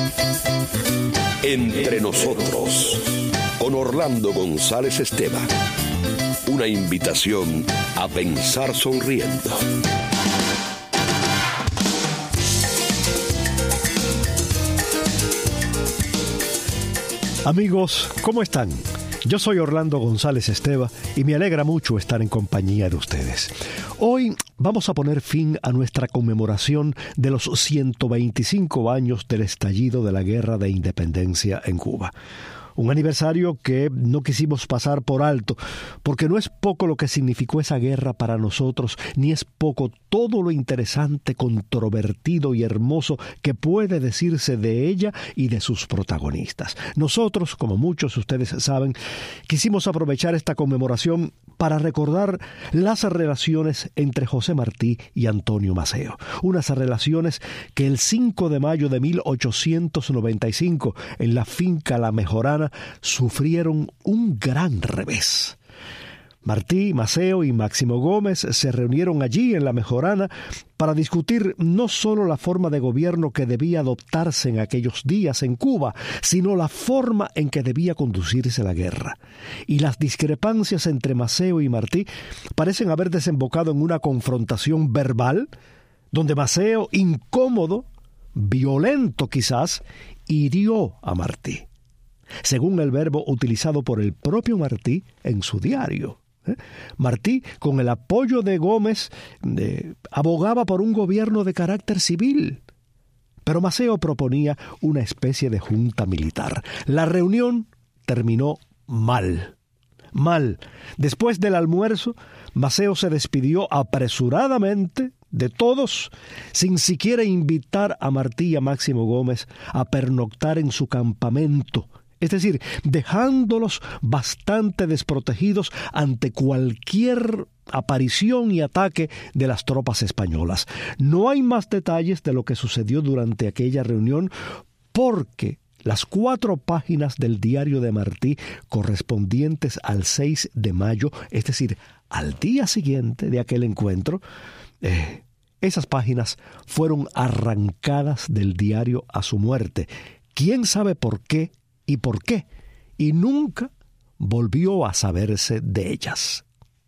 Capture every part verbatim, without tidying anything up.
Entre nosotros, con Orlando González Esteban. Una invitación a pensar sonriendo. Amigos, ¿cómo están? Yo soy Orlando González Esteban y me alegra mucho estar en compañía de ustedes. Hoy vamos a poner fin a nuestra conmemoración de los ciento veinticinco años del estallido de la Guerra de Independencia en Cuba. Un aniversario que no quisimos pasar por alto, porque no es poco lo que significó esa guerra para nosotros, ni es poco todo lo interesante, controvertido y hermoso que puede decirse de ella y de sus protagonistas. Nosotros, como muchos de ustedes saben, quisimos aprovechar esta conmemoración para recordar las relaciones entre José Martí y Antonio Maceo. Unas relaciones que el cinco de mayo de mil ochocientos noventa y cinco, en la finca La Mejorana, sufrieron un gran revés. Martí, Maceo y Máximo Gómez se reunieron allí en La Mejorana para discutir no solo la forma de gobierno que debía adoptarse en aquellos días en Cuba, sino la forma en que debía conducirse la guerra. Y las discrepancias entre Maceo y Martí parecen haber desembocado en una confrontación verbal, donde Maceo, incómodo, violento quizás, hirió a Martí, según el verbo utilizado por el propio Martí en su diario. ¿Eh? Martí, con el apoyo de Gómez, eh, abogaba por un gobierno de carácter civil, pero Maceo proponía una especie de junta militar. La reunión terminó mal. Mal. Después del almuerzo, Maceo se despidió apresuradamente de todos, sin siquiera invitar a Martí y a Máximo Gómez a pernoctar en su campamento, es decir, dejándolos bastante desprotegidos ante cualquier aparición y ataque de las tropas españolas. No hay más detalles de lo que sucedió durante aquella reunión, porque las cuatro páginas del diario de Martí, correspondientes al seis de mayo, es decir, al día siguiente de aquel encuentro, eh, esas páginas fueron arrancadas del diario a su muerte. ¿Quién sabe por qué y por qué? Y nunca volvió a saberse de ellas.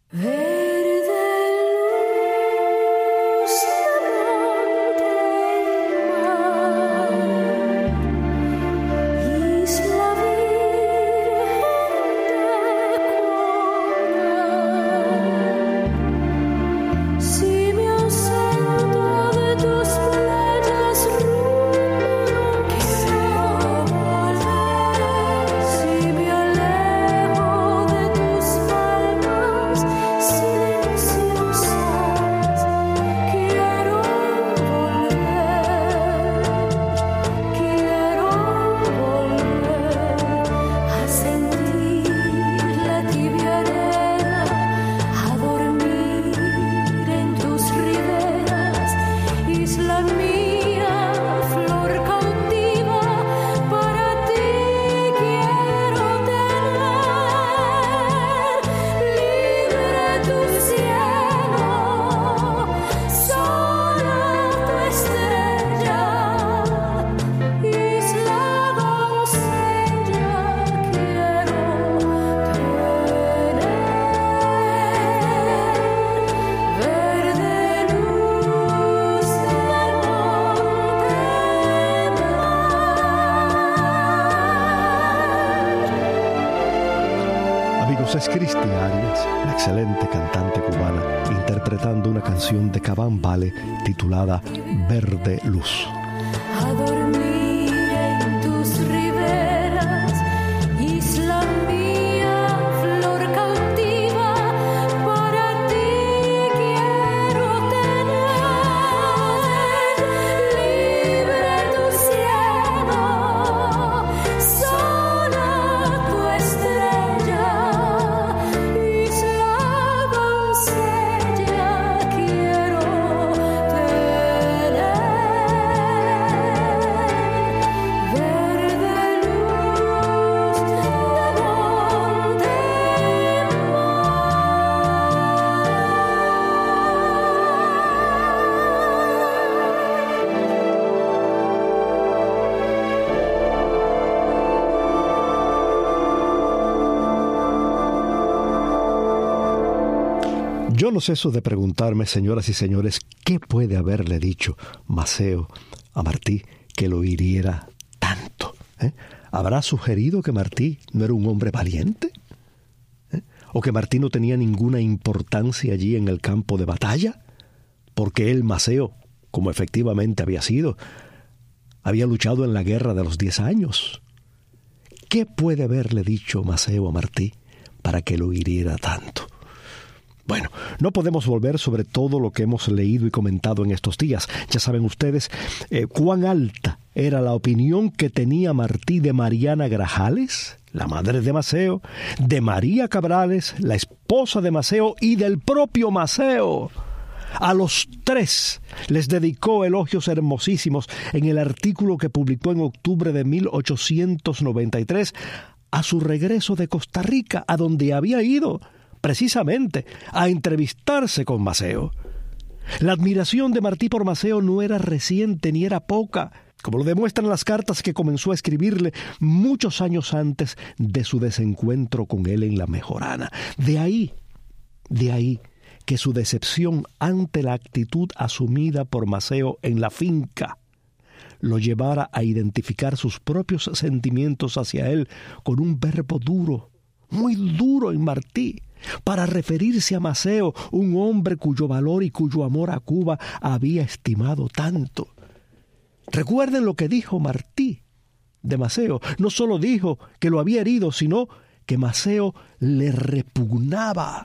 Es Cristi Arias, la excelente cantante cubana, interpretando una canción de Cabán Vale titulada Verde Luz. A dormir en tus riberas, isla mía, flor cautiva, para ti quiero tener, libre tu cielo, sola tu estrella. Quiero tener Yo no ceso de preguntarme, señoras y señores, ¿qué puede haberle dicho Maceo a Martí que lo hiriera tanto? ¿Eh? ¿Habrá sugerido que Martí no era un hombre valiente? ¿Eh? ¿O que Martí no tenía ninguna importancia allí en el campo de batalla? Porque él, Maceo, como efectivamente había sido, había luchado en la guerra de los diez años. ¿Qué puede haberle dicho Maceo a Martí para que lo hiriera tanto? Bueno, no podemos volver sobre todo lo que hemos leído y comentado en estos días. Ya saben ustedes eh, cuán alta era la opinión que tenía Martí de Mariana Grajales, la madre de Maceo, de María Cabrales, la esposa de Maceo, y del propio Maceo. A los tres les dedicó elogios hermosísimos en el artículo que publicó en octubre de mil ochocientos noventa y tres a su regreso de Costa Rica, a donde había ido precisamente a entrevistarse con Maceo. La admiración de Martí por Maceo no era reciente ni era poca, como lo demuestran las cartas que comenzó a escribirle muchos años antes de su desencuentro con él en la Mejorana. De ahí, de ahí, que su decepción ante la actitud asumida por Maceo en la finca lo llevara a identificar sus propios sentimientos hacia él con un verbo duro, muy duro en Martí, para referirse a Maceo, un hombre cuyo valor y cuyo amor a Cuba había estimado tanto. Recuerden lo que dijo Martí de Maceo. No solo dijo que lo había herido, sino que Maceo le repugnaba.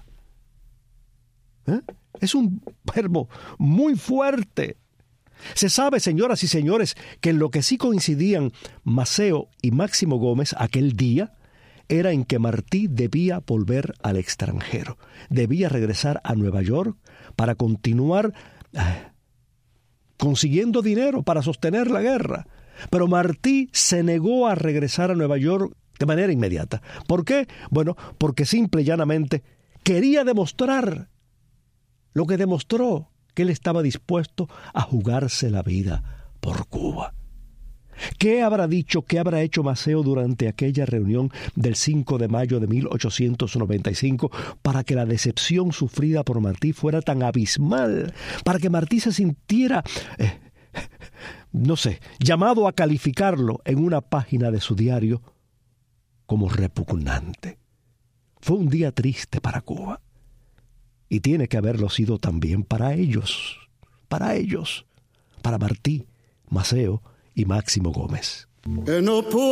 ¿Eh? Es un verbo muy fuerte. Se sabe, señoras y señores, que en lo que sí coincidían Maceo y Máximo Gómez aquel día era en que Martí debía volver al extranjero, debía regresar a Nueva York para continuar eh, consiguiendo dinero para sostener la guerra. Pero Martí se negó a regresar a Nueva York de manera inmediata. ¿Por qué? Bueno, porque simple y llanamente quería demostrar lo que demostró, que él estaba dispuesto a jugarse la vida por Cuba. ¿Qué habrá dicho, qué habrá hecho Maceo durante aquella reunión del cinco de mayo de mil ochocientos noventa y cinco para que la decepción sufrida por Martí fuera tan abismal, para que Martí se sintiera, eh, no sé, llamado a calificarlo en una página de su diario como repugnante? Fue un día triste para Cuba. Y tiene que haberlo sido también para ellos, para ellos, para Martí, Maceo y Máximo Gómez. En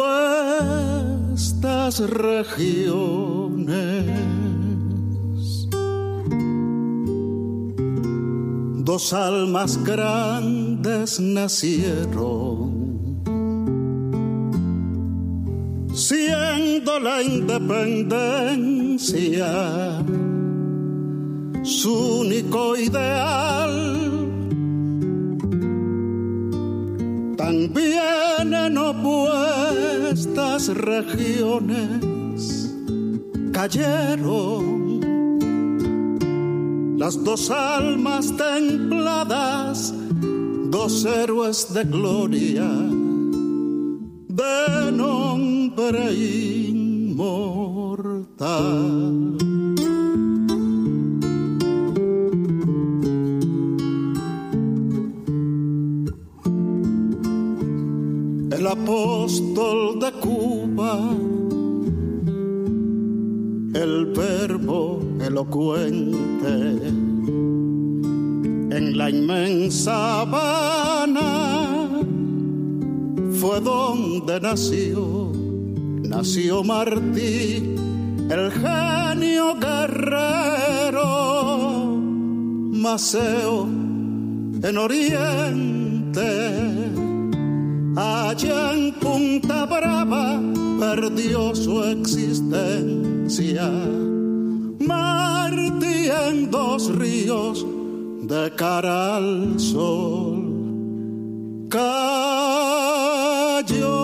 opuestas regiones, dos almas grandes nacieron, siendo la independencia su único ideal. También en opuestas regiones cayeron las dos almas templadas, dos héroes de gloria, de nombre inmortal. El apóstol de Cuba, el verbo elocuente, en la inmensa Habana fue donde nació, nació Martí, el genio guerrero. Maceo en Oriente, allá en Punta Brava perdió su existencia. Martí en Dos Ríos, de cara al sol, cayó.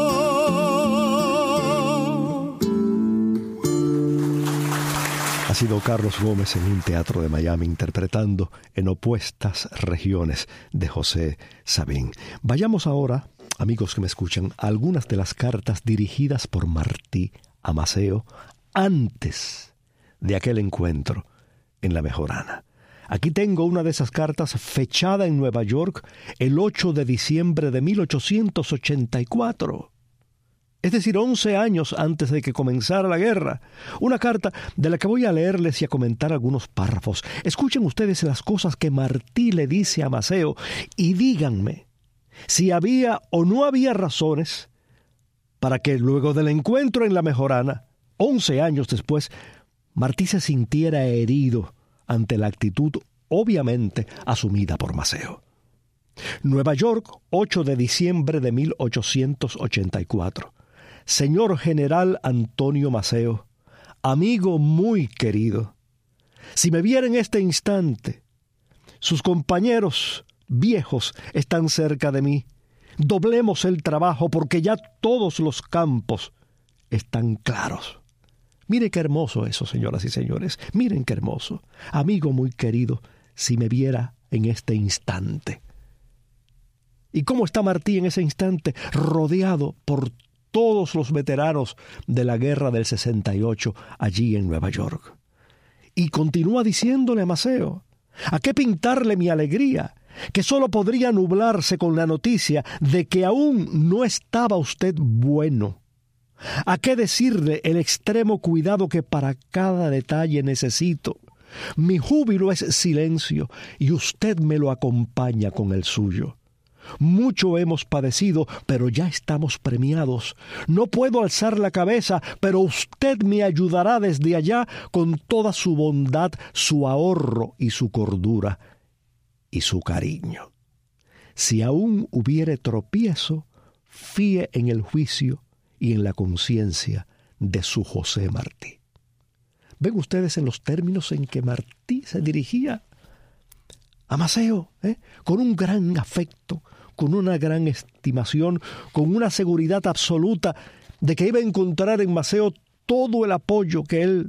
Ha sido Carlos Gómez en un teatro de Miami interpretando En opuestas regiones de José Sabín. Vayamos ahora, amigos que me escuchan, a algunas de las cartas dirigidas por Martí a Maceo antes de aquel encuentro en la Mejorana. Aquí tengo una de esas cartas fechada en Nueva York el ocho de diciembre de mil ochocientos ochenta y cuatro. Es decir, once años antes de que comenzara la guerra. Una carta de la que voy a leerles y a comentar algunos párrafos. Escuchen ustedes las cosas que Martí le dice a Maceo y díganme si había o no había razones para que luego del encuentro en la Mejorana, once años después, Martí se sintiera herido ante la actitud obviamente asumida por Maceo. Nueva York, ocho de diciembre de mil ochocientos ochenta y cuatro. Señor General Antonio Maceo, amigo muy querido, si me viera en este instante, sus compañeros viejos están cerca de mí. Doblemos el trabajo porque ya todos los campos están claros. Miren qué hermoso eso, señoras y señores. Miren qué hermoso. Amigo muy querido, si me viera en este instante. ¿Y cómo está Martí en ese instante? Rodeado por todos los veteranos de la guerra del sesenta y ocho allí en Nueva York. Y continúa diciéndole a Maceo, ¿a qué pintarle mi alegría? Que solo podría nublarse con la noticia de que aún no estaba usted bueno. ¿A qué decirle el extremo cuidado que para cada detalle necesito? Mi júbilo es silencio y usted me lo acompaña con el suyo. Mucho hemos padecido, pero ya estamos premiados. No puedo alzar la cabeza, pero usted me ayudará desde allá con toda su bondad, su ahorro y su cordura y su cariño. Si aún hubiere tropiezo, fíe en el juicio y en la conciencia de su José Martí. Ven ustedes en los términos en que Martí se dirigía a Maceo, ¿eh? con un gran afecto, con una gran estimación, con una seguridad absoluta de que iba a encontrar en Maceo todo el apoyo que él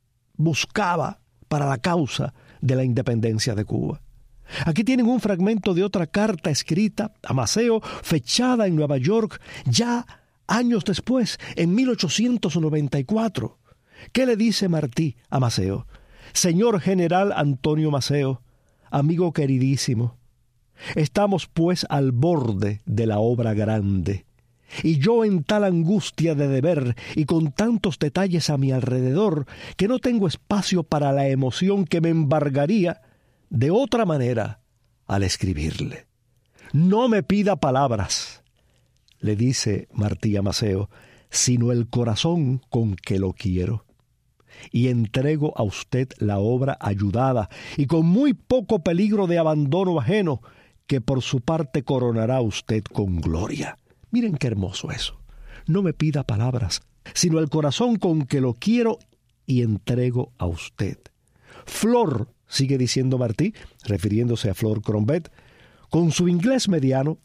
buscaba para la causa de la independencia de Cuba. Aquí tienen un fragmento de otra carta escrita a Maceo, fechada en Nueva York, ya años después, en mil ochocientos noventa y cuatro. ¿Qué le dice Martí a Maceo? Señor General Antonio Maceo, amigo queridísimo, estamos pues al borde de la obra grande, y yo en tal angustia de deber y con tantos detalles a mi alrededor que no tengo espacio para la emoción que me embargaría de otra manera al escribirle. No me pida palabras, le dice Martí a Maceo, sino el corazón con que lo quiero. Y entrego a usted la obra ayudada y con muy poco peligro de abandono ajeno, que por su parte coronará usted con gloria. Miren qué hermoso eso. No me pida palabras, sino el corazón con que lo quiero y entrego a usted. Flor, sigue diciendo Martí, refiriéndose a Flor Crombet, con su inglés mediano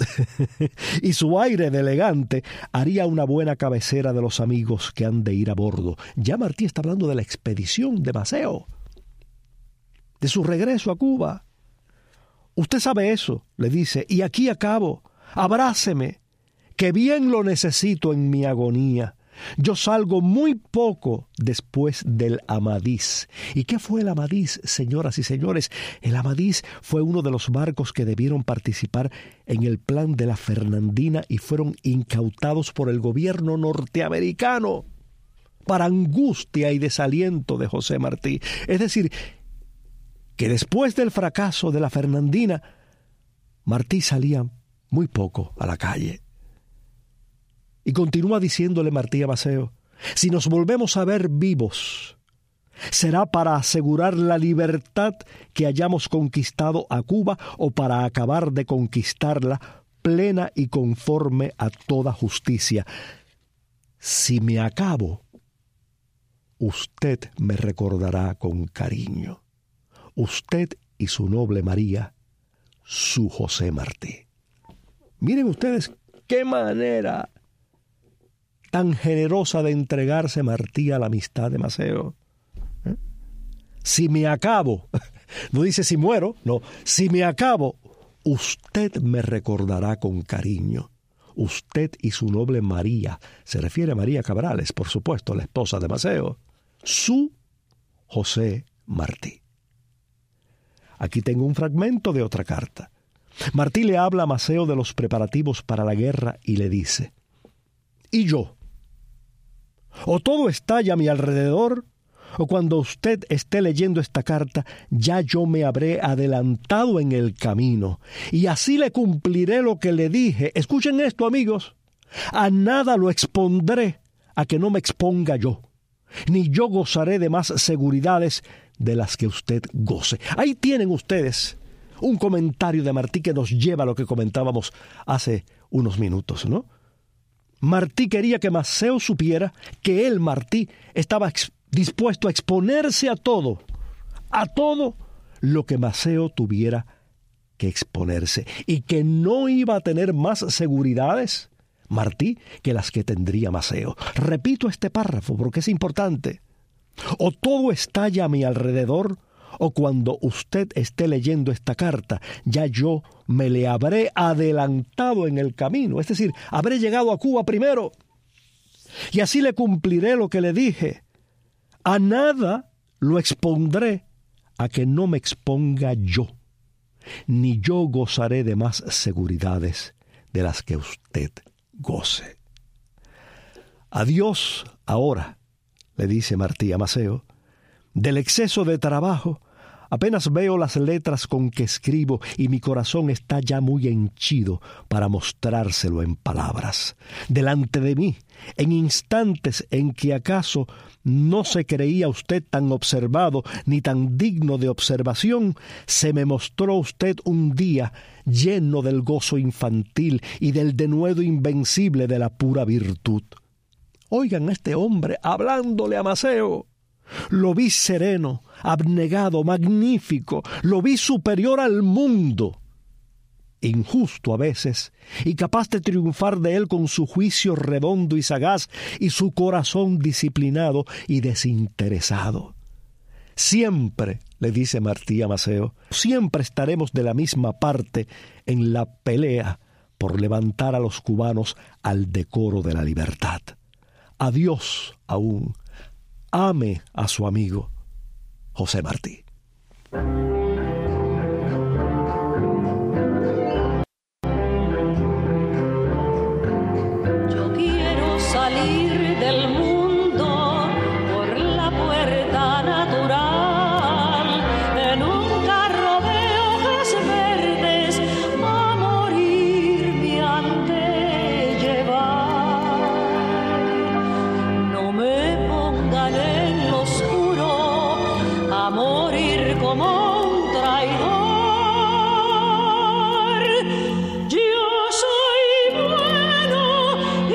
y su aire de elegante, haría una buena cabecera de los amigos que han de ir a bordo. Ya Martí está hablando de la expedición de Maceo, de su regreso a Cuba. Usted sabe eso, le dice, y aquí acabo. Abráceme, que bien lo necesito en mi agonía. Yo salgo muy poco después del Amadís. ¿Y qué fue el Amadís, señoras y señores? El Amadís fue uno de los barcos que debieron participar en el plan de la Fernandina y fueron incautados por el gobierno norteamericano para angustia y desaliento de José Martí. Es decir, que después del fracaso de la Fernandina, Martí salía muy poco a la calle. Y continúa diciéndole Martí a Maceo, si nos volvemos a ver vivos, será para asegurar la libertad que hayamos conquistado a Cuba o para acabar de conquistarla plena y conforme a toda justicia. Si me acabo, usted me recordará con cariño. Usted y su noble María, su José Martí. Miren ustedes qué manera tan generosa de entregarse Martí a la amistad de Maceo. ¿Eh? Si me acabo, no dice si muero, no, si me acabo, usted me recordará con cariño. Usted y su noble María, se refiere a María Cabrales, por supuesto, la esposa de Maceo, su José Martí. Aquí tengo un fragmento de otra carta. Martí le habla a Maceo de los preparativos para la guerra y le dice: ¿y yo? ¿O todo estalla a mi alrededor? ¿O cuando usted esté leyendo esta carta, ya yo me habré adelantado en el camino, y así le cumpliré lo que le dije? Escuchen esto, amigos. A nada lo expondré a que no me exponga yo, ni yo gozaré de más seguridades de las que usted goce. Ahí tienen ustedes un comentario de Martí que nos lleva a lo que comentábamos hace unos minutos, ¿no? Martí quería que Maceo supiera que él, Martí, estaba ex- dispuesto a exponerse a todo, a todo lo que Maceo tuviera que exponerse, y que no iba a tener más seguridades, Martí, que las que tendría Maceo. Repito este párrafo porque es importante. O todo estalla a mi alrededor, o cuando usted esté leyendo esta carta, ya yo me le habré adelantado en el camino. Es decir, habré llegado a Cuba primero. Y así le cumpliré lo que le dije. A nada lo expondré a que no me exponga yo, ni yo gozaré de más seguridades de las que usted goce. Adiós ahora, le dice Martí a Maceo. Del exceso de trabajo, apenas veo las letras con que escribo y mi corazón está ya muy henchido para mostrárselo en palabras. Delante de mí, en instantes en que acaso no se creía usted tan observado ni tan digno de observación, se me mostró usted un día lleno del gozo infantil y del denuedo invencible de la pura virtud. Oigan a este hombre hablándole a Maceo. Lo vi sereno, abnegado, magnífico, lo vi superior al mundo, injusto a veces, y capaz de triunfar de él con su juicio redondo y sagaz y su corazón disciplinado y desinteresado. Siempre, le dice Martí a Maceo, siempre estaremos de la misma parte en la pelea por levantar a los cubanos al decoro de la libertad. Adiós aún. Ame a su amigo José Martí. Yo quiero salir del mundo por la puerta natural, en un carro de hojas verdes, a morir me han de llevar. No me pongan en lo oscuro a morir como un traidor. Yo soy bueno y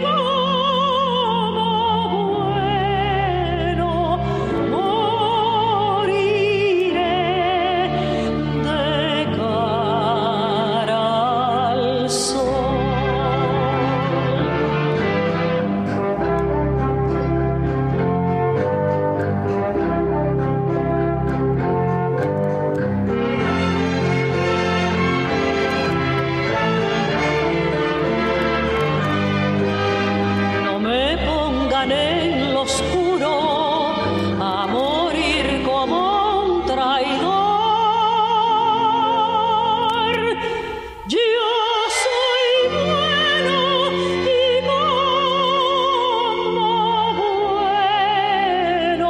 como bueno moriré de cara al sol. No me pongan en lo oscuro a morir como un traidor. Yo soy bueno y como bueno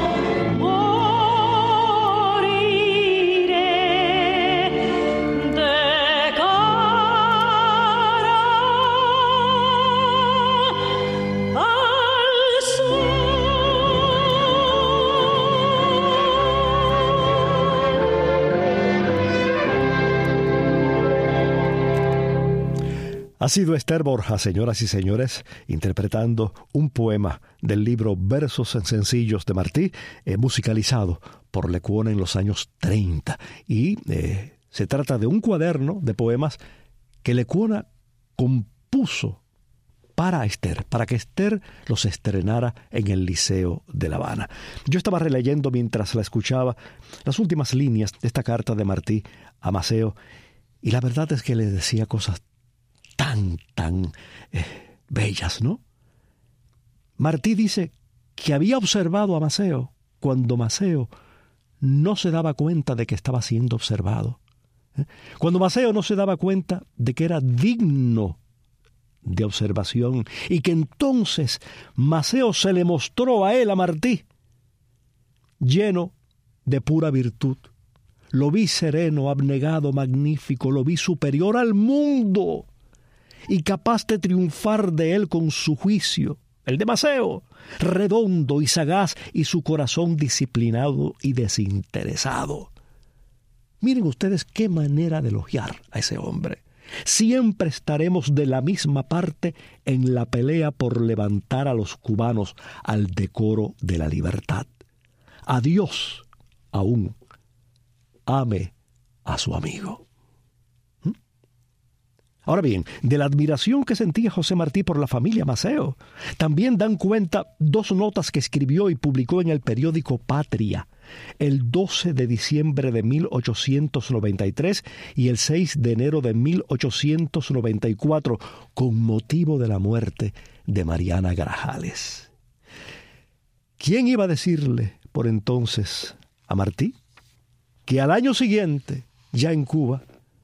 moriré de cara al sol. Ha sido Esther Borja, señoras y señores, interpretando un poema del libro Versos sencillos de Martí, eh, musicalizado por Lecuona en los años treinta. Y eh, se trata de un cuaderno de poemas que Lecuona compuso para Esther, para que Esther los estrenara en el Liceo de La Habana. Yo estaba releyendo mientras la escuchaba las últimas líneas de esta carta de Martí a Maceo, y la verdad es que le decía cosas tan, tan eh, bellas, ¿no? Martí dice que había observado a Maceo cuando Maceo no se daba cuenta de que estaba siendo observado. ¿Eh? Cuando Maceo no se daba cuenta de que era digno de observación y que entonces Maceo se le mostró a él, a Martí, lleno de pura virtud. Lo vi sereno, abnegado, magnífico, lo vi superior al mundo y capaz de triunfar de él con su juicio, el de Maceo, redondo y sagaz, y su corazón disciplinado y desinteresado. Miren ustedes qué manera de elogiar a ese hombre. Siempre estaremos de la misma parte en la pelea por levantar a los cubanos al decoro de la libertad. A Dios aún ame a su amigo. ¿Mm? Ahora bien, de la admiración que sentía José Martí por la familia Maceo, también dan cuenta dos notas que escribió y publicó en el periódico Patria el doce de diciembre de mil ochocientos noventa y tres y el seis de enero de mil ochocientos noventa y cuatro, con motivo de la muerte de Mariana Grajales. ¿Quién iba a decirle por entonces a Martí que al año siguiente, ya en Cuba,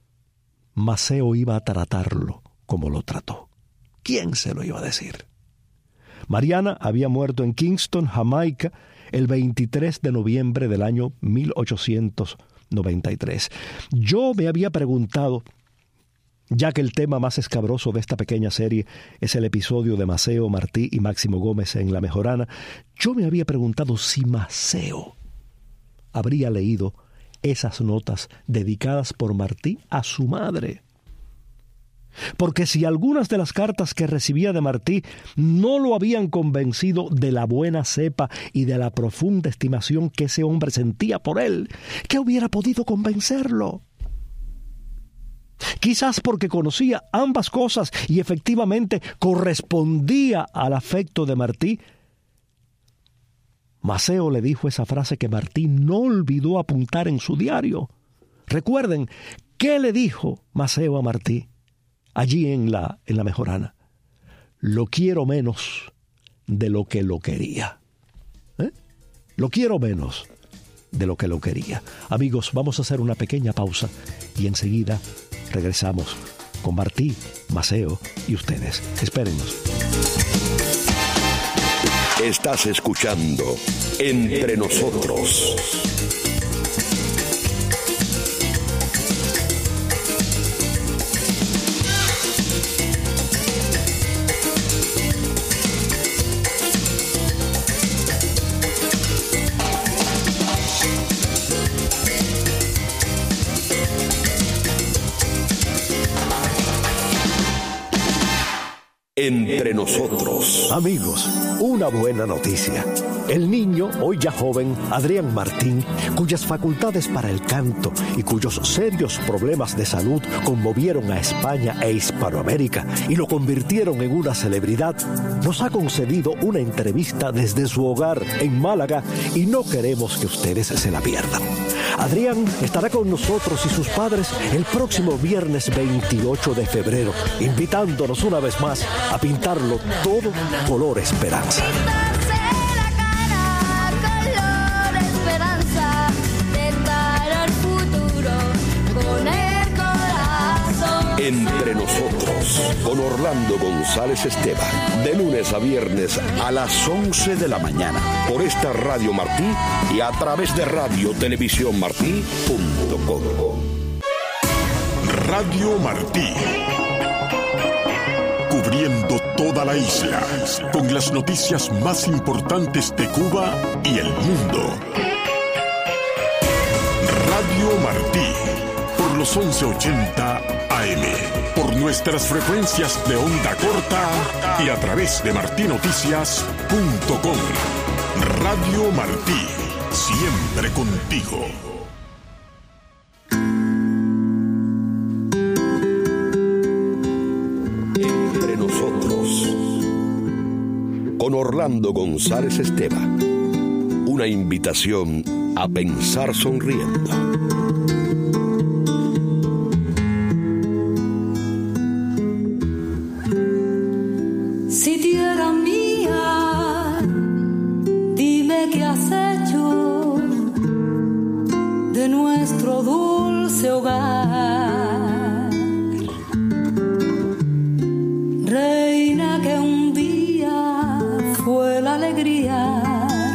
Maceo iba a tratarlo como lo trató? ¿Quién se lo iba a decir? Mariana había muerto en Kingston, Jamaica, el veintitrés de noviembre del año mil ochocientos noventa y tres. Yo me había preguntado, ya que el tema más escabroso de esta pequeña serie es el episodio de Maceo, Martí y Máximo Gómez en La Mejorana, yo me había preguntado si Maceo habría leído esas notas dedicadas por Martí a su madre. Porque si algunas de las cartas que recibía de Martí no lo habían convencido de la buena cepa y de la profunda estimación que ese hombre sentía por él, ¿qué hubiera podido convencerlo? Quizás porque conocía ambas cosas y efectivamente correspondía al afecto de Martí. Maceo le dijo esa frase que Martí no olvidó apuntar en su diario. Recuerden, ¿qué le dijo Maceo a Martí allí en la, en la Mejorana? Lo quiero menos de lo que lo quería. ¿Eh? Lo quiero menos de lo que lo quería. Amigos, vamos a hacer una pequeña pausa y enseguida regresamos con Martí, Maceo y ustedes. Espérennos. Estás escuchando Entre Nosotros. Entre Nosotros. Amigos, una buena noticia. El niño, hoy ya joven, Adrián Martín, cuyas facultades para el canto y cuyos serios problemas de salud conmovieron a España e Hispanoamérica y lo convirtieron en una celebridad, nos ha concedido una entrevista desde su hogar en Málaga y no queremos que ustedes se la pierdan. Adrián estará con nosotros y sus padres el próximo viernes veintiocho de febrero, invitándonos una vez más a pintarlo todo color esperanza. Entre Nosotros, con Orlando González Esteban, de lunes a viernes a las once de la mañana, por esta Radio Martí y a través de radio televisión martí punto com. Radio Martí, cubriendo toda la isla, con las noticias más importantes de Cuba y el mundo. Radio Martí, por los once ochenta A M, por nuestras frecuencias de onda corta y a través de martí noticias punto com. Radio Martí, siempre contigo. Entre Nosotros, con Orlando González Esteban, una invitación a pensar sonriendo. Si tierra mía, dime qué has hecho alegría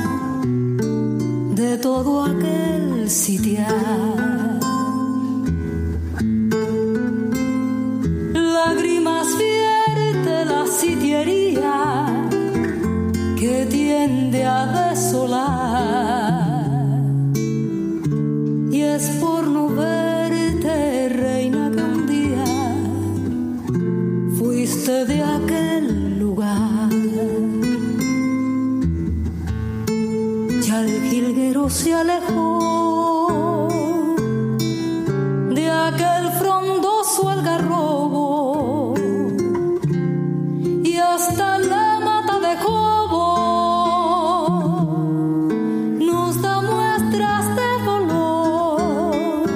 de todo aquel sitial. Lágrimas vierte la sitiería que tiende a desolar, y es por no verte, reina, que un día fuiste de aquel lugar. Ya el jilguero se alejó de aquel frondoso algarrobo, y hasta la mata de jobo nos da muestras de dolor.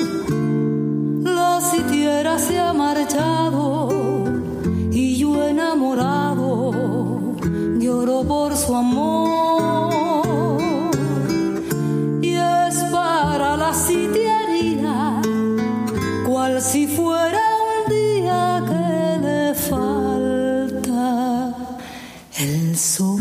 La sitiera se ha marchado y yo enamorado lloro por su amor, y es para la sitiería cual si fuera un día que le falta el sol.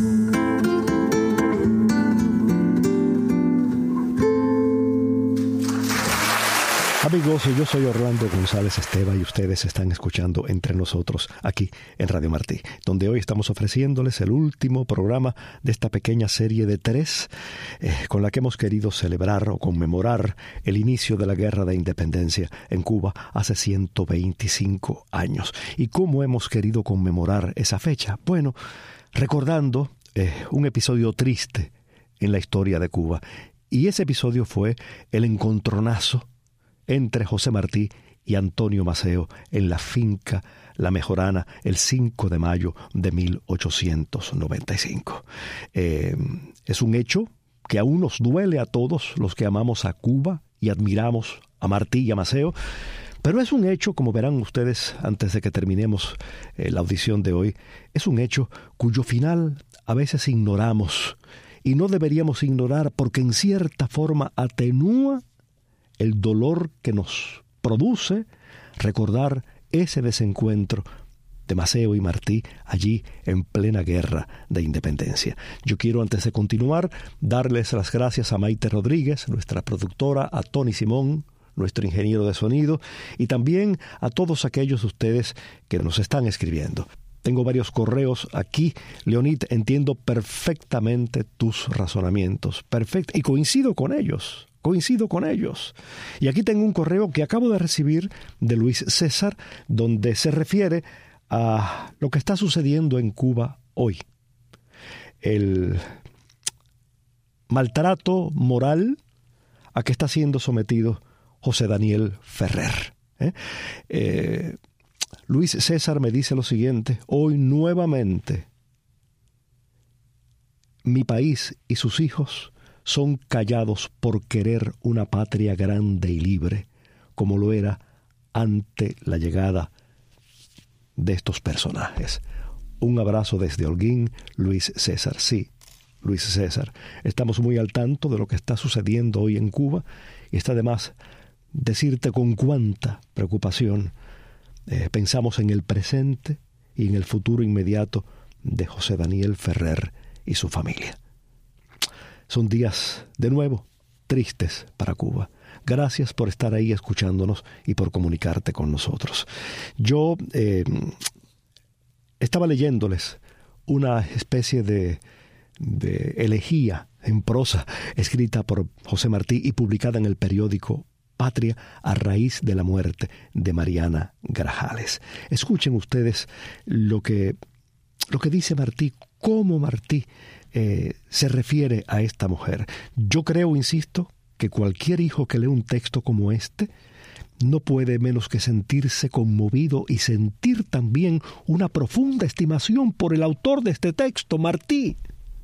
Amigos, yo soy Orlando González Esteva y ustedes están escuchando Entre Nosotros aquí en Radio Martí, donde hoy estamos ofreciéndoles el último programa de esta pequeña serie de tres eh, con la que hemos querido celebrar o conmemorar el inicio de la Guerra de Independencia en Cuba hace ciento veinticinco años. ¿Y cómo hemos querido conmemorar esa fecha? Bueno, recordando eh, un episodio triste en la historia de Cuba, y ese episodio fue el encontronazo entre José Martí y Antonio Maceo en la finca La Mejorana el cinco de mayo de mil ochocientos noventa y cinco. Eh, es un hecho que aún nos duele a todos los que amamos a Cuba y admiramos a Martí y a Maceo, pero es un hecho, como verán ustedes antes de que terminemos eh, la audición de hoy, es un hecho cuyo final a veces ignoramos, y no deberíamos ignorar porque en cierta forma atenúa el dolor que nos produce recordar ese desencuentro de Maceo y Martí allí en plena Guerra de Independencia. Yo quiero, antes de continuar, darles las gracias a Maite Rodríguez, nuestra productora, a Tony Simón, nuestro ingeniero de sonido, y también a todos aquellos de ustedes que nos están escribiendo. Tengo varios correos aquí. Leonid, entiendo perfectamente tus razonamientos, perfecto, y coincido con ellos. Coincido con ellos. Y aquí tengo un correo que acabo de recibir de Luis César, donde se refiere a lo que está sucediendo en Cuba hoy. El maltrato moral a que está siendo sometido José Daniel Ferrer. ¿Eh? Eh, Luis César me dice lo siguiente: hoy nuevamente mi país y sus hijos son callados por querer una patria grande y libre, como lo era ante la llegada de estos personajes. Un abrazo desde Holguín, Luis César. Sí, Luis César, estamos muy al tanto de lo que está sucediendo hoy en Cuba, y está de más decirte con cuánta preocupación eh, pensamos en el presente y en el futuro inmediato de José Daniel Ferrer y su familia. Son días, de nuevo, tristes para Cuba. Gracias por estar ahí escuchándonos y por comunicarte con nosotros. Yo eh, estaba leyéndoles una especie de, de elegía en prosa escrita por José Martí y publicada en el periódico Patria a raíz de la muerte de Mariana Grajales. Escuchen ustedes lo que, lo que dice Martí, cómo Martí Eh, se refiere a esta mujer. Yo creo, insisto, que cualquier hijo que lee un texto como este no puede menos que sentirse conmovido y sentir también una profunda estimación por el autor de este texto, Martí.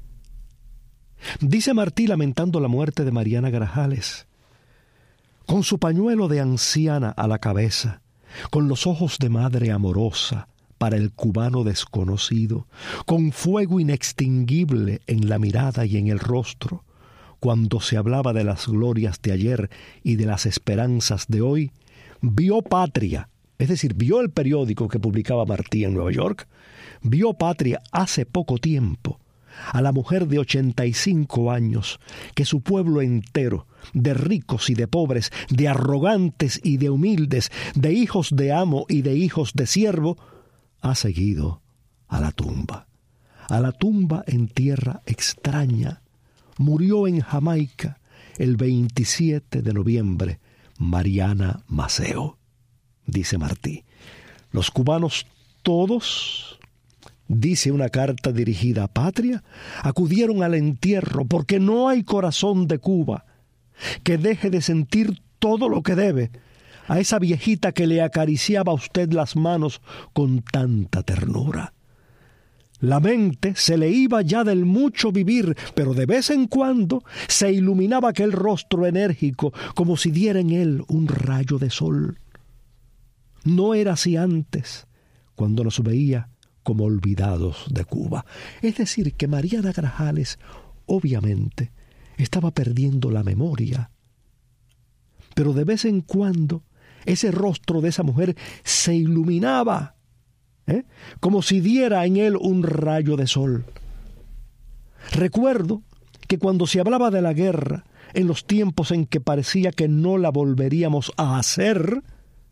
Dice Martí lamentando la muerte de Mariana Grajales: con su pañuelo de anciana a la cabeza, con los ojos de madre amorosa para el cubano desconocido, con fuego inextinguible en la mirada y en el rostro, cuando se hablaba de las glorias de ayer y de las esperanzas de hoy, vio Patria, es decir, vio el periódico que publicaba Martí en Nueva York, vio Patria hace poco tiempo, a la mujer de ochenta y cinco años que su pueblo entero, de ricos y de pobres, de arrogantes y de humildes, de hijos de amo y de hijos de siervo, ha seguido a la tumba. A la tumba en tierra extraña. Murió en Jamaica el veintisiete de noviembre Mariana Maceo. Dice Martí, los cubanos todos, dice una carta dirigida a Patria, acudieron al entierro porque no hay corazón de Cuba que deje de sentir todo lo que debe a esa viejita que le acariciaba a usted las manos con tanta ternura. La mente se le iba ya del mucho vivir, pero de vez en cuando se iluminaba aquel rostro enérgico como si diera en él un rayo de sol. No era así antes, cuando nos veía como olvidados de Cuba. Es decir, que Mariana Grajales, obviamente, estaba perdiendo la memoria. Pero de vez en cuando, ese rostro de esa mujer se iluminaba, ¿eh? como si diera en él un rayo de sol. Recuerdo que cuando se hablaba de la guerra, en los tiempos en que parecía que no la volveríamos a hacer,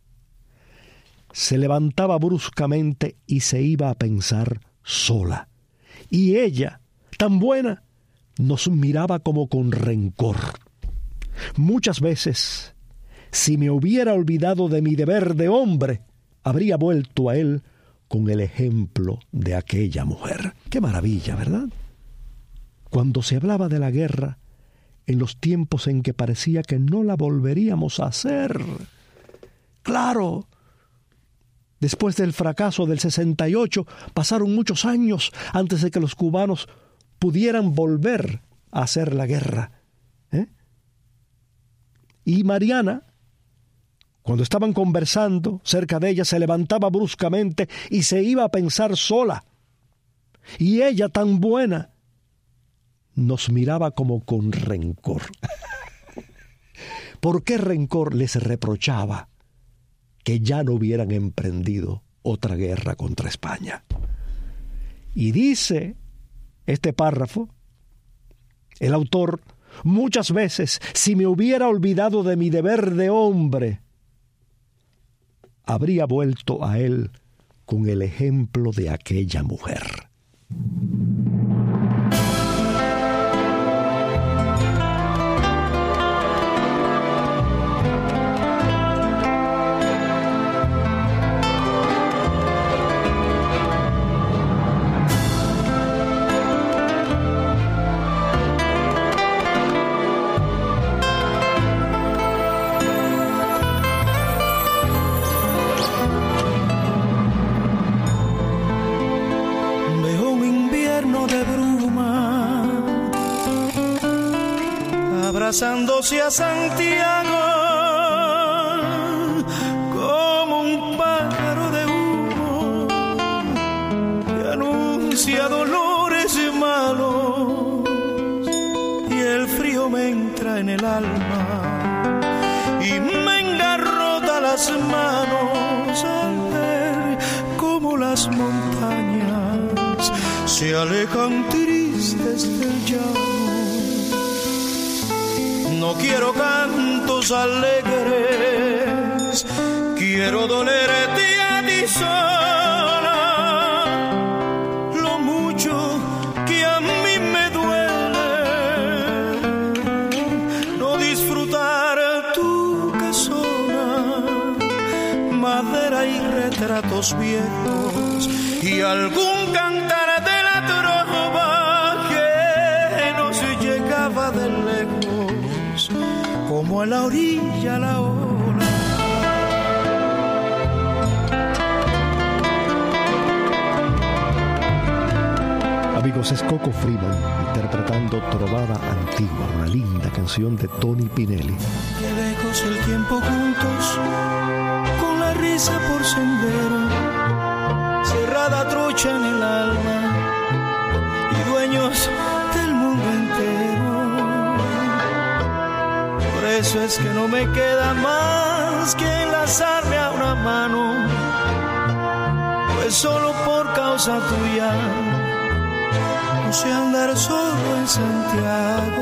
se levantaba bruscamente y se iba a pensar sola. Y ella, tan buena, nos miraba como con rencor. Muchas veces, si me hubiera olvidado de mi deber de hombre, habría vuelto a él con el ejemplo de aquella mujer. ¡Qué maravilla!, ¿verdad? Cuando se hablaba de la guerra, en los tiempos en que parecía que no la volveríamos a hacer. ¡Claro! Después del fracaso del sesenta y ocho, pasaron muchos años antes de que los cubanos pudieran volver a hacer la guerra. ¿Eh? Y Mariana, cuando estaban conversando cerca de ella, se levantaba bruscamente y se iba a pensar sola. Y ella, tan buena, nos miraba como con rencor. ¿Por qué rencor? Les reprochaba que ya no hubieran emprendido otra guerra contra España. Y dice este párrafo, el autor, muchas veces, si me hubiera olvidado de mi deber de hombre, habría vuelto a él con el ejemplo de aquella mujer. Abrazándose a Santiago como un pájaro de humo que anuncia dolores malos, y el frío me entra en el alma y me engarrota las manos al ver cómo las montañas se alejan tristes del llano. No quiero cantos alegres, quiero dolerte a ti sola, lo mucho que a mí me duele, no disfrutar tu casona, madera y retratos viejos, y algún cantar de la trova que nos llegaba de lejos, como a la orilla la ola. Amigos, es Coco Freeman interpretando Trovada Antigua, una linda canción de Tony Pinelli. Qué lejos el tiempo juntos, con la risa por sendero, cerrada trocha en el alma y dueños del mundo entero. Por eso es que no me queda más que enlazarme a una mano, pues solo por causa tuya no sé andar solo en Santiago.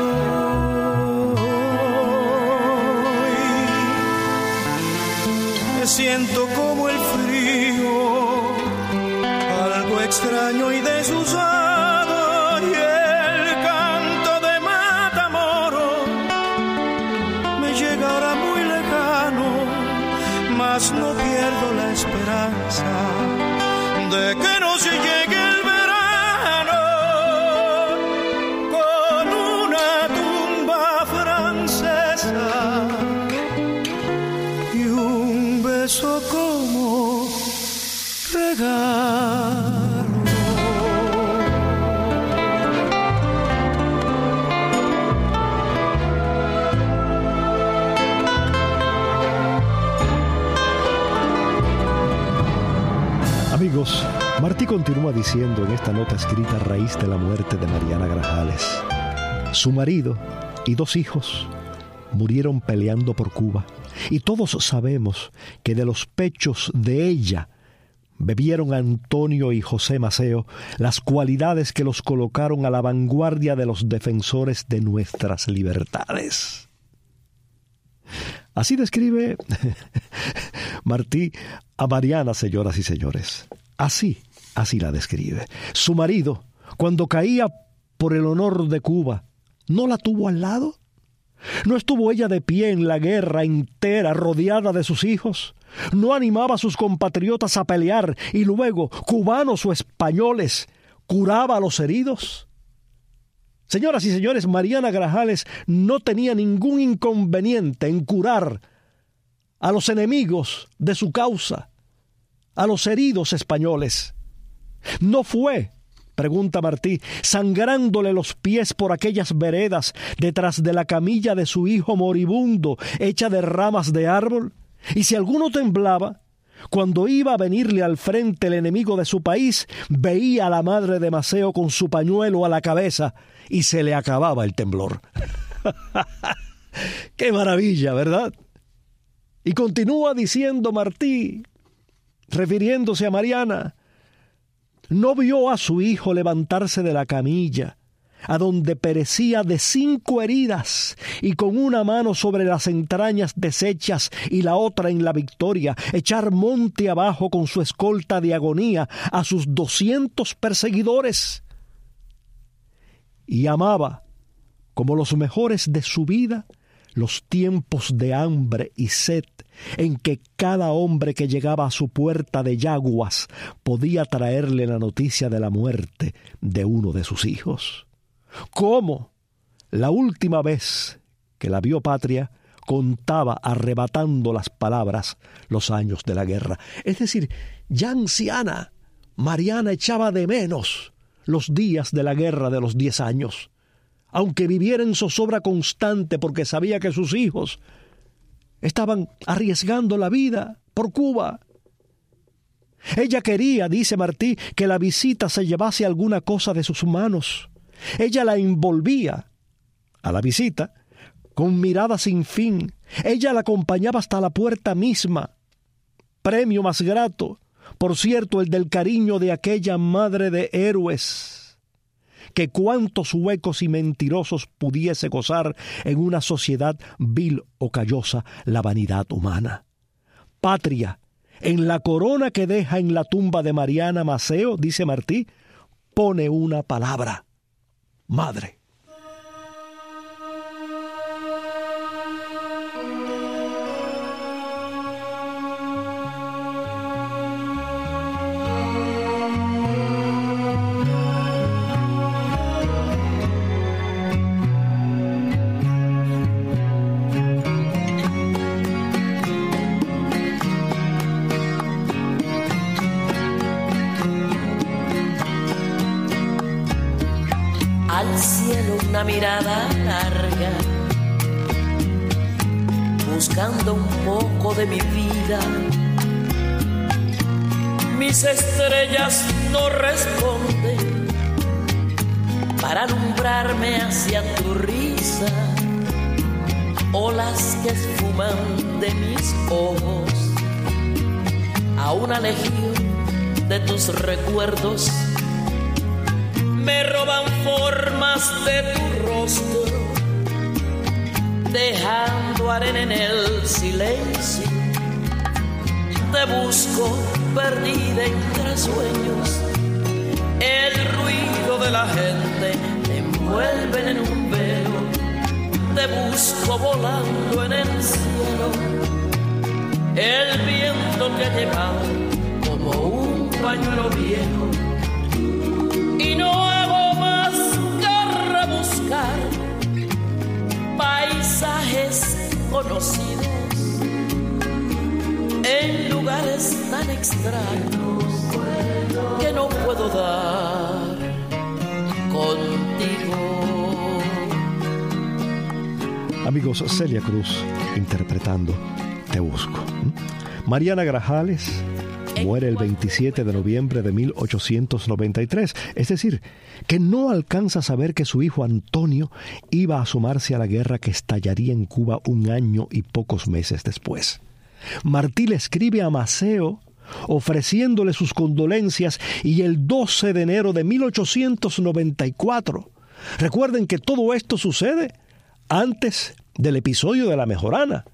Me siento como el frío, algo extraño y desusado, y el canto de Matamoros me llega ahora muy lejano, mas no pierdo la esperanza de que no se llegue el verano con una tumba francesa y un beso como regalo. Amigos, Martí continúa diciendo en esta nota escrita a raíz de la muerte de Mariana Grajales: su marido y dos hijos murieron peleando por Cuba, y todos sabemos que de los pechos de ella bebieron Antonio y José Maceo las cualidades que los colocaron a la vanguardia de los defensores de nuestras libertades. Así describe Martí a Mariana, señoras y señores. Así, así la describe. Su marido, cuando caía por el honor de Cuba, ¿no la tuvo al lado? ¿No estuvo ella de pie en la guerra entera, rodeada de sus hijos? ¿No animaba a sus compatriotas a pelear y luego, cubanos o españoles, curaba a los heridos? Señoras y señores, Mariana Grajales no tenía ningún inconveniente en curar a los enemigos de su causa, a los heridos españoles. No fue, pregunta Martí, sangrándole los pies por aquellas veredas detrás de la camilla de su hijo moribundo, hecha de ramas de árbol. Y si alguno temblaba, cuando iba a venirle al frente el enemigo de su país, veía a la madre de Maceo con su pañuelo a la cabeza y se le acababa el temblor. ¡Qué maravilla!, ¿verdad? Y continúa diciendo Martí, refiriéndose a Mariana: no vio a su hijo levantarse de la camilla, a donde perecía de cinco heridas, y con una mano sobre las entrañas deshechas y la otra en la victoria, echar monte abajo con su escolta de agonía a sus doscientos perseguidores. Y amaba, como los mejores de su vida, los tiempos de hambre y sed, en que cada hombre que llegaba a su puerta de yaguas podía traerle la noticia de la muerte de uno de sus hijos. Cómo la última vez que la vio Patria contaba arrebatando las palabras los años de la guerra. Es decir, ya anciana, Mariana echaba de menos los días de la guerra de los diez años, aunque viviera en zozobra constante porque sabía que sus hijos estaban arriesgando la vida por Cuba. Ella quería, dice Martí, que la visita se llevase alguna cosa de sus manos. Ella la envolvía a la visita con mirada sin fin. Ella la acompañaba hasta la puerta misma. Premio más grato, por cierto, el del cariño de aquella madre de héroes, que cuantos huecos y mentirosos pudiese gozar en una sociedad vil o callosa la vanidad humana. Patria, en la corona que deja en la tumba de Mariana Maceo, dice Martí, pone una palabra: madre. Al cielo una mirada larga, buscando un poco de mi vida. Mis estrellas no responden para alumbrarme hacia tu risa, olas que esfuman de mis ojos a una legión de tus recuerdos. me roban formas de tu rostro, dejando arena en el silencio. Te busco perdida entre sueños, el ruido de la gente te envuelve en un velo. Te busco volando en el cielo, el viento te ha llevado como un pañuelo viejo. Y no hago más que rebuscar paisajes conocidos en lugares tan extraños que no puedo dar contigo. Amigos, Celia Cruz interpretando Te Busco. Mariana Grajales muere el veintisiete de noviembre de mil ochocientos noventa y tres, es decir, que no alcanza a saber que su hijo Antonio iba a sumarse a la guerra que estallaría en Cuba un año y pocos meses después. Martí le escribe a Maceo ofreciéndole sus condolencias y el doce de enero de mil ochocientos noventa y cuatro. Recuerden que todo esto sucede antes del episodio de la Mejorana.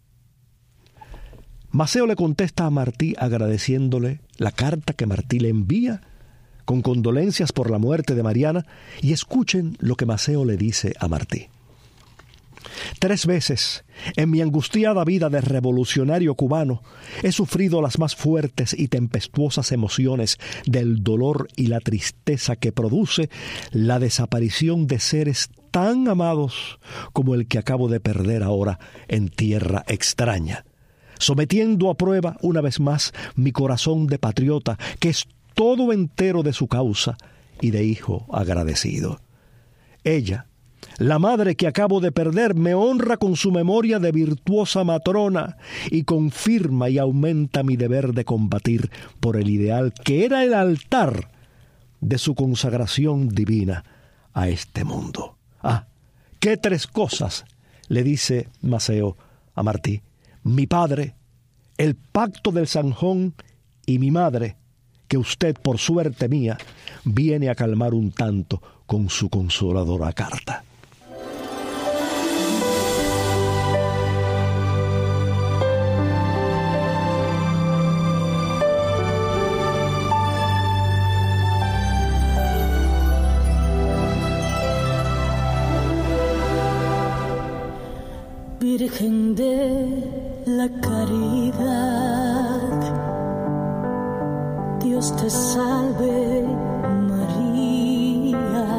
Maceo le contesta a Martí agradeciéndole la carta que Martí le envía con condolencias por la muerte de Mariana, y escuchen lo que Maceo le dice a Martí. Tres veces en mi angustiada vida de revolucionario cubano he sufrido las más fuertes y tempestuosas emociones del dolor y la tristeza que produce la desaparición de seres tan amados como el que acabo de perder ahora en tierra extraña, sometiendo a prueba una vez más mi corazón de patriota, que es todo entero de su causa y de hijo agradecido. Ella, la madre que acabo de perder, me honra con su memoria de virtuosa matrona y confirma y aumenta mi deber de combatir por el ideal que era el altar de su consagración divina a este mundo. Ah, qué tres cosas le dice Maceo a Martí: mi padre, el pacto del Zanjón y mi madre, que usted, por suerte mía, viene a calmar un tanto con su consoladora carta. Virgen de la caridad, Dios te salve María,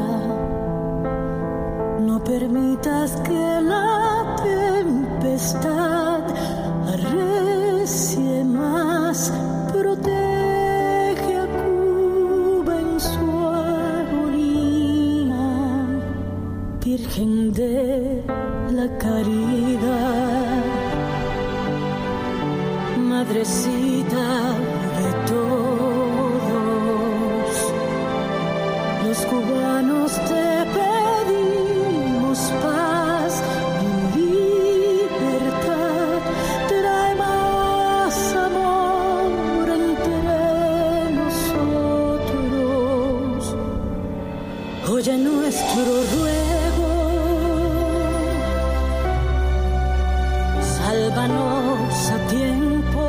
no permitas que la tempestad arrecie más, protege a Cuba en su agonía. Virgen de la caridad, madrecita de todos, los cubanos te pedimos paz y libertad, trae más amor entre nosotros, oye nuestro ruego, sálvanos a tiempo,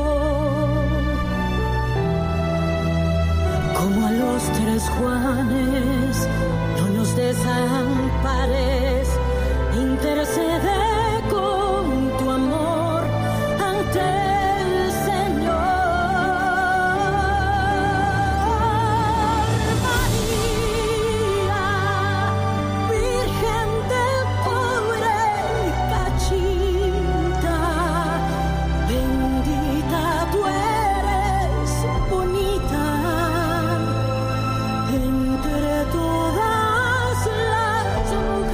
como a los tres Juanes, no nos desampares, intercede con tu amor ante el Señor. María, Virgen del pobre Cachita, bendita tú eres, bonita entre todas las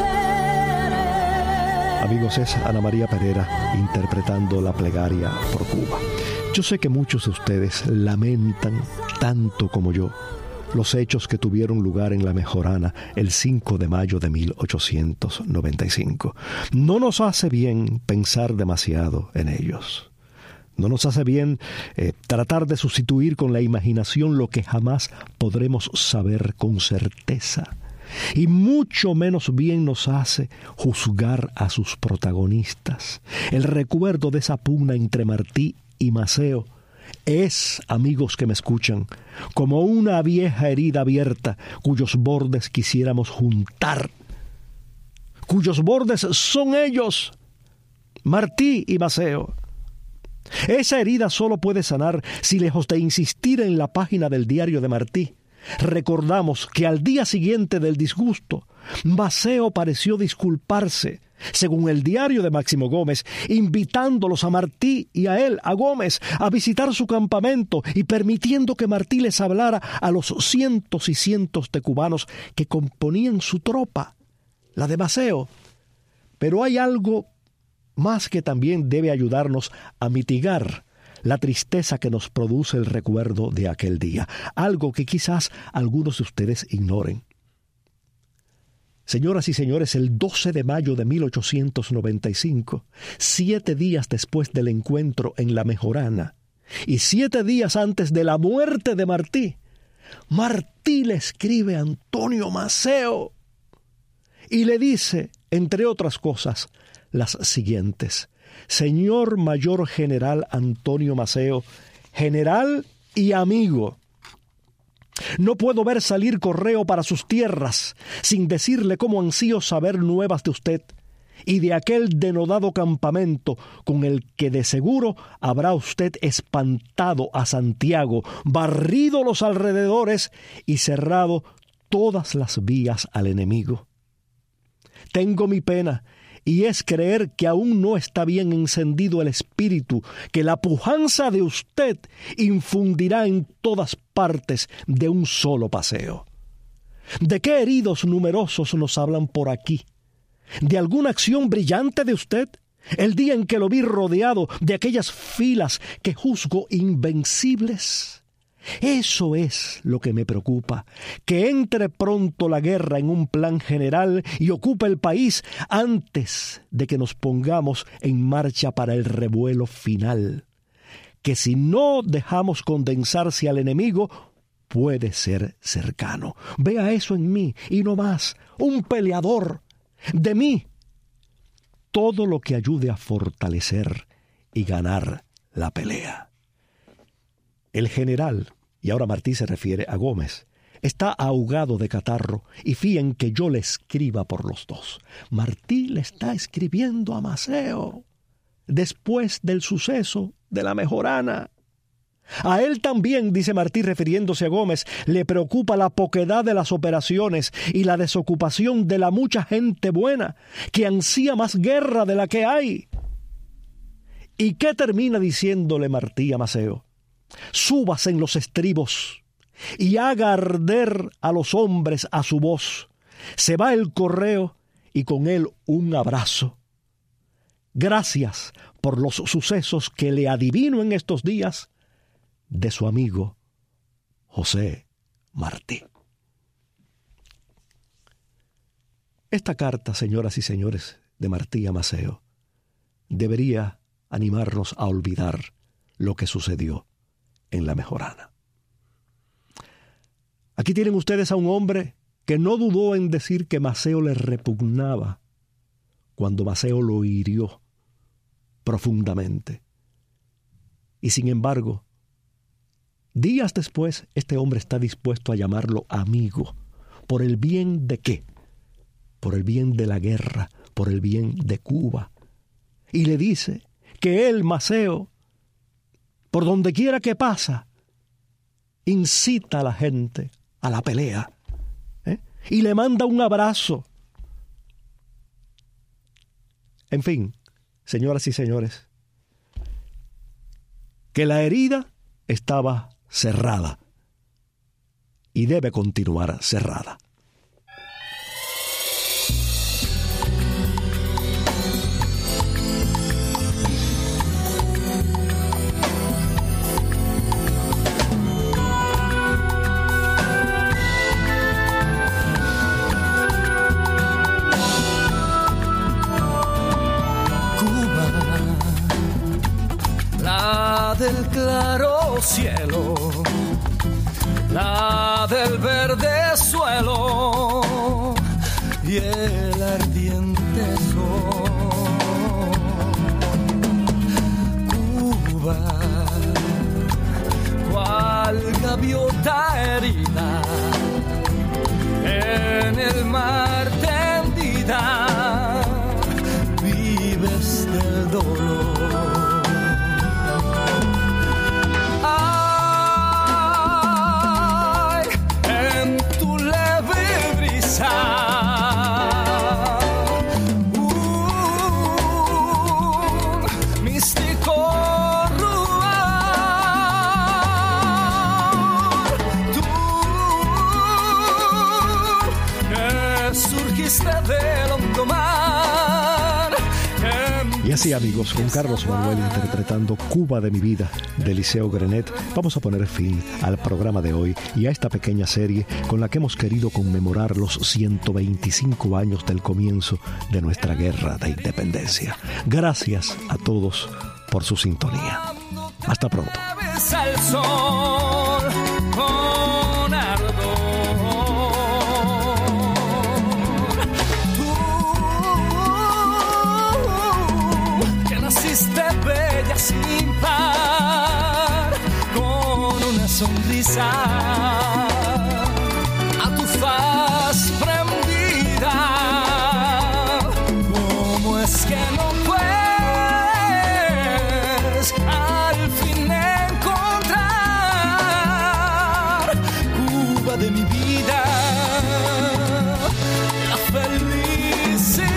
mujeres. Amigos, es Ana María Pereira interpretando la plegaria por Cuba. Yo sé que muchos de ustedes lamentan tanto como yo los hechos que tuvieron lugar en La Mejorana el cinco de mayo de mil ochocientos noventa y cinco. No nos hace bien pensar demasiado en ellos. No nos hace bien eh, tratar de sustituir con la imaginación lo que jamás podremos saber con certeza. Y mucho menos bien nos hace juzgar a sus protagonistas. El recuerdo de esa pugna entre Martí y Maceo es, amigos que me escuchan, como una vieja herida abierta cuyos bordes quisiéramos juntar. Cuyos bordes son ellos, Martí y Maceo. Esa herida solo puede sanar si, lejos de insistir en la página del diario de Martí, recordamos que al día siguiente del disgusto, Maceo pareció disculparse, según el diario de Máximo Gómez, invitándolos a Martí y a él, a Gómez, a visitar su campamento y permitiendo que Martí les hablara a los cientos y cientos de cubanos que componían su tropa, la de Maceo. Pero hay algo más que también debe ayudarnos a mitigar la tristeza que nos produce el recuerdo de aquel día, algo que quizás algunos de ustedes ignoren. Señoras y señores, el doce de mayo de mil ochocientos noventa y cinco, siete días después del encuentro en La Mejorana y siete días antes de la muerte de Martí, Martí le escribe a Antonio Maceo y le dice, entre otras cosas, las siguientes: Señor Mayor General Antonio Maceo, general y amigo, no puedo ver salir correo para sus tierras sin decirle cómo ansío saber nuevas de usted y de aquel denodado campamento con el que de seguro habrá usted espantado a Santiago, barrido los alrededores y cerrado todas las vías al enemigo. Tengo mi pena, y es creer que aún no está bien encendido el espíritu que la pujanza de usted infundirá en todas partes de un solo paseo. ¿De qué heridos numerosos nos hablan por aquí? ¿De alguna acción brillante de usted? El día en que lo vi rodeado de aquellas filas que juzgo invencibles. Eso es lo que me preocupa, que entre pronto la guerra en un plan general y ocupe el país antes de que nos pongamos en marcha para el revuelo final, que si no dejamos condensarse al enemigo, puede ser cercano. Vea eso en mí, y no más, un peleador. De mí, todo lo que ayude a fortalecer y ganar la pelea. El general, y ahora Martí se refiere a Gómez, está ahogado de catarro y fía en que yo le escriba por los dos. Martí le está escribiendo a Maceo después del suceso de La Mejorana. A él también, dice Martí refiriéndose a Gómez, le preocupa la poquedad de las operaciones y la desocupación de la mucha gente buena que ansía más guerra de la que hay. ¿Y qué termina diciéndole Martí a Maceo? Súbase en los estribos y haga arder a los hombres a su voz. Se va el correo y con él un abrazo. Gracias por los sucesos que le adivino en estos días de su amigo José Martí. Esta carta, señoras y señores, de Martí a Maceo, debería animarnos a olvidar lo que sucedió en La Mejorana. Aquí tienen ustedes a un hombre que no dudó en decir que Maceo le repugnaba cuando Maceo lo hirió profundamente. Y sin embargo, días después, este hombre está dispuesto a llamarlo amigo. ¿Por el bien de qué? Por el bien de la guerra, por el bien de Cuba. Y le dice que él, Maceo, por donde quiera que pasa, incita a la gente a la pelea, ¿eh? Y le manda un abrazo. En fin, señoras y señores, que la herida estaba cerrada y debe continuar cerrada. La bajo cielo, la del verde suelo y el ardiente sol. Cuba, cual gaviota herida, en el mar tendida, vives del dolor. Ay, en tu leve brisa, un místico rumor. Tú que surgiste del hondo mar. Y así, amigos, con Carlos Manuel interpretando Cuba de mi vida de Liceo Grenet, vamos a poner fin al programa de hoy y a esta pequeña serie con la que hemos querido conmemorar los ciento veinticinco años del comienzo de nuestra guerra de independencia. Gracias a todos por su sintonía. Hasta pronto. Al sol con ardor. Tú que naciste bella sin par, con una sonrisa a tu faz prendida. ¿Cómo es que no puedes al fin encontrar, Cuba de mi vida, la felicidad?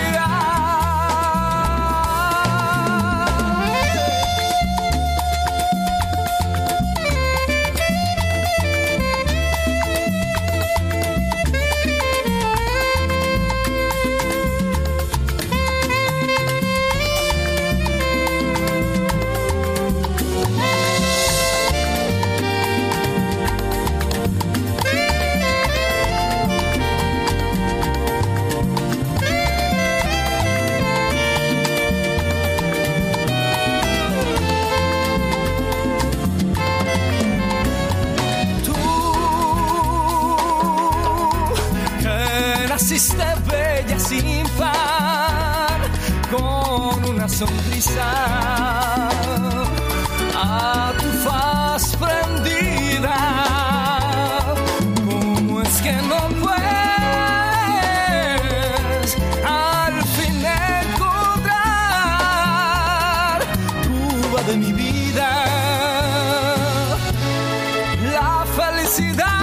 Naciste bella sin par, con una sonrisa a tu faz prendida. ¿Cómo es que no puedes al fin encontrar, Cuba de mi vida, la felicidad?